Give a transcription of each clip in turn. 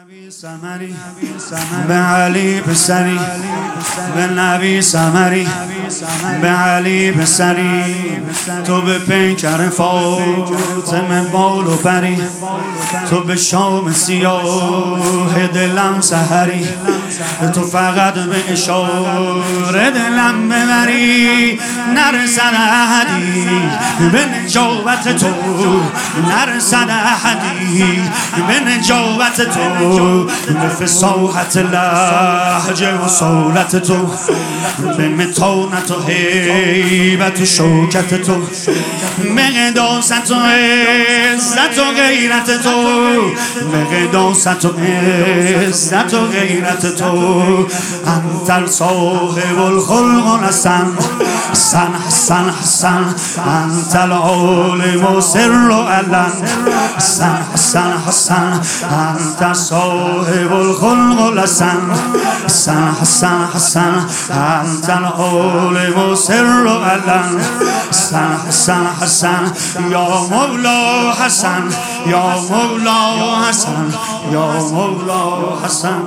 سمری به علی پسری به نبی سمری به علی پسری تو به پیکر فاطمه بال و پری تو به شام سیاه دلم سحری تو فقط به اشاره دلم ببری نرسد احدی به نجابت تو نرسد احدی به نجابت تو به فصاحت لهجه و صولت تو به متانت و هیبت و شوکت تو به قداست و عزت و غیرت تو به قداست و عزت و غیرت تو انت صاحب الخلق و حسن حسن حسن حسن انت العالم و سر و علن حسن حسن حسن انت صاحب الخلق و حسن حسن حسن حسن انت العالم و سر و علن حسن حسن حسن یا مولا حسن یا مولا حسن یا مولا حسن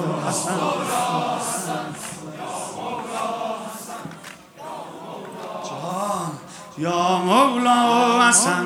یا مولا حسن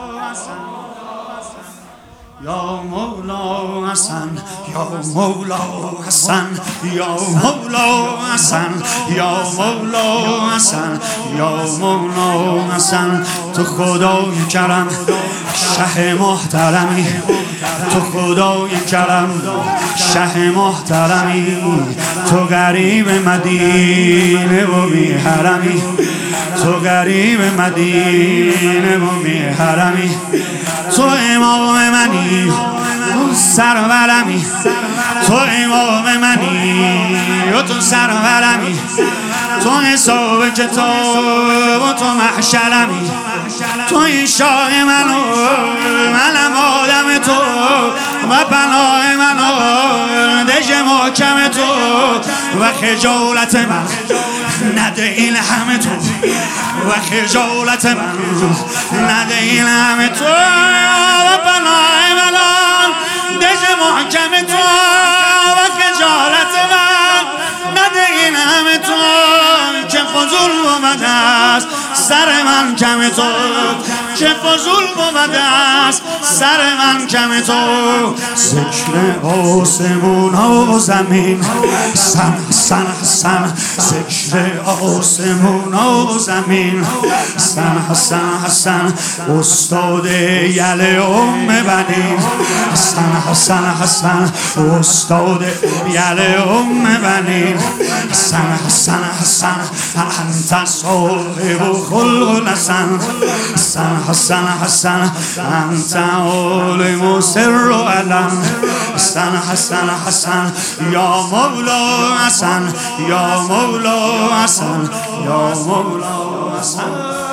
یا مولا حسن یا مولا حسن یا مولا حسن یا مولا حسن یا مولا حسن تو خدای کرم شه محترمی تو خدای کرم شه محترمی تو غریب مدینه و بی حرمی تو غریب مدینه و بی حرمی تو امام منی تو سرورمی تو امام منی و تو سرورمی تو حساب کتاب و تو محشرمی تو این شاه منو منم آدم تو و پناه منو دژ محکم تو و خجالت من نده این همه تو و خجالت من نده این همه تو و پناه من دژ محکم تو و خجالت من نده این همه تو که فضول بود است سر من کم تو که فضول بود است سر من کم تو ذکر آسمون و زمین سن سن سن ذکر آسمون و زمین سن حسن حسن استاد یل ام بنین سن حسن حسن استاد یل ام بنین سن حسن حسن انت صاحب خلق حسن حسن حسن حسن انت عالم و سر و علن حسن حسن حسن یا مولا حسن یا مولا حسن یا مولا حسن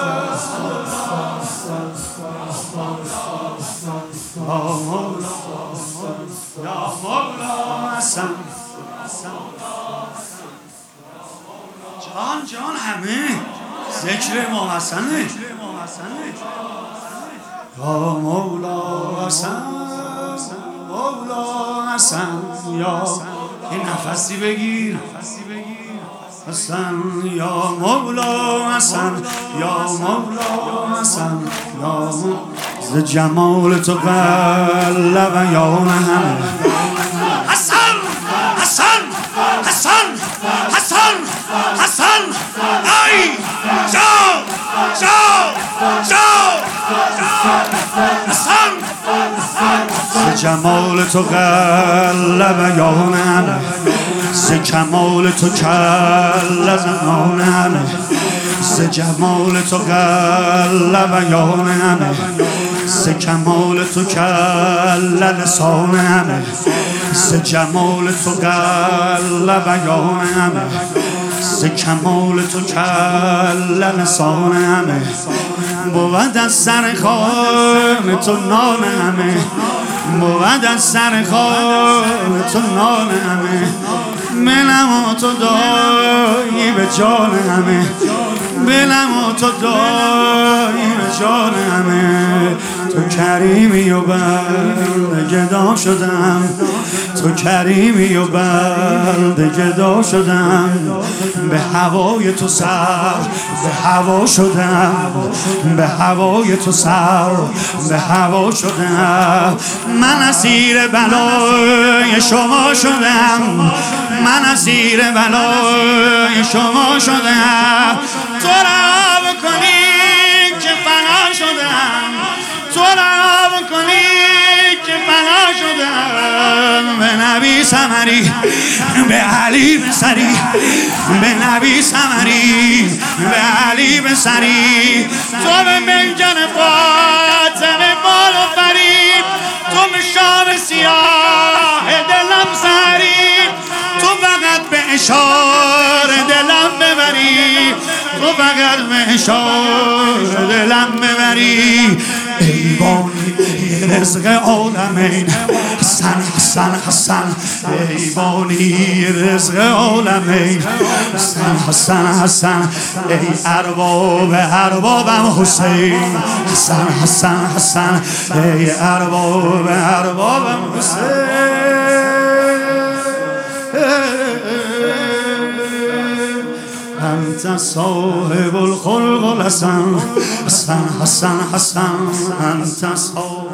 یا مولا حسن جان جان همه ذکر ما حسنه یا مولا حسن مولا حسن یا این نفسی بگیر حسن یا مولا حسن یا مولا حسن یا ز جمال تو قلب یان همه حسن حسن حسن حسن حسن ای جا جا جا حسن ز جمال تو قلب یان همه ز کمال تو کل زمان همه ز جمال تو قلب یان همه ز کمال تو کل لسان همه ز جمال تو قلب یان همه ز کمال تو کل لسان همه بود از سر خان تو نان همه بود از سر خان تو نان همه منم و تو دایی به جان همه منم و تو دایی به جان همه تو کریمی و بنده گدا شدم، تو کریمی و بنده گدا شدم، به هوای تو سر به هوا شدم، به هوای تو سر به هوا شدم. من اسیر بلای شما شدم، من اسیر بلای شما شدم. تو رها بکنی که فنا شدم، تو رها بکنی که فنا شدم. به نبی ثمری به علی بسری، به نبی ثمری به علی بسری. تو به منجن فاطمه بال و فرید، تو به شام سیاه دلم سری، تو فقط به اشاره دلم ببری، تو فقط به اشاره دلم ببری. ای بانی رزق عالمین حسن حسن حسن، ای بانی رزق عالمین حسن حسن حسن. ای ارباب اربابم حسین حسن حسن حسن، ای ارباب اربابم حسین. انت صاحب الخلق الحسن حسن حسن حسن، انت صاحب